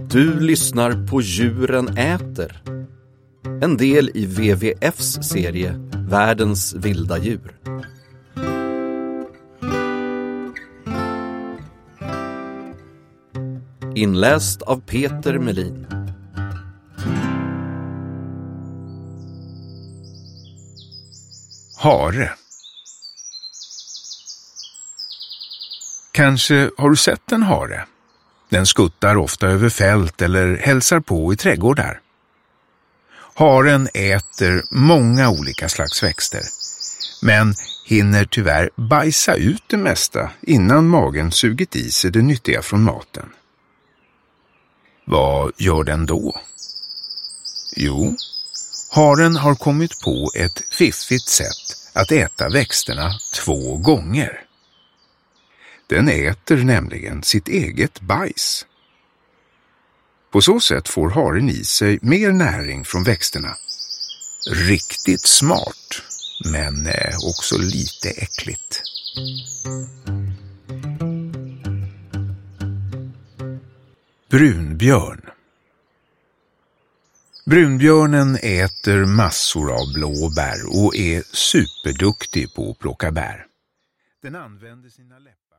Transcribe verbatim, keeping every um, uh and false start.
Du lyssnar på Djuren äter. En del i W W F:s serie Världens vilda djur. Inläst av Peter Melin. Hare. Kanske har du sett en hare? Den skuttar ofta över fält eller hälsar på i trädgårdar. Haren äter många olika slags växter, men hinner tyvärr bajsa ut det mesta innan magen sugit i sig det nyttiga från maten. Vad gör den då? Jo, haren har kommit på ett fiffigt sätt att äta växterna två gånger. Den äter nämligen sitt eget bajs. På så sätt får haren i sig mer näring från växterna. Riktigt smart, men också lite äckligt. Brunbjörn. Brunbjörnen äter massor av blåbär och är superduktig på att plocka bär. Den använder sina läppar.